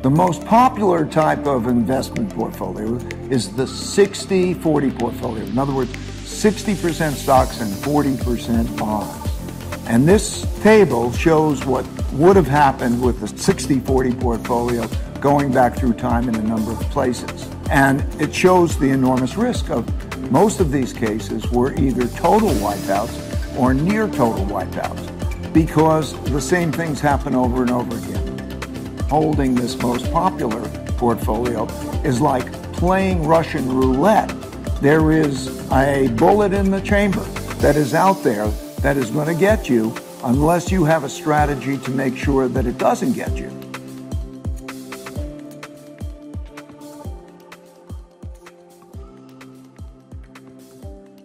The most popular type of investment portfolio is the 60-40 portfolio. In other words, 60% stocks and 40% bonds. And this table shows what would have happened with the 60-40 portfolio going back through time in a number of places. And it shows the enormous risk of most of these cases were either total wipeouts or near total wipeouts, because the same things happen over and over again. Holding this most popular portfolio is like playing Russian roulette. There is a bullet in the chamber that is out there that is going to get you unless you have a strategy to make sure that it doesn't get you.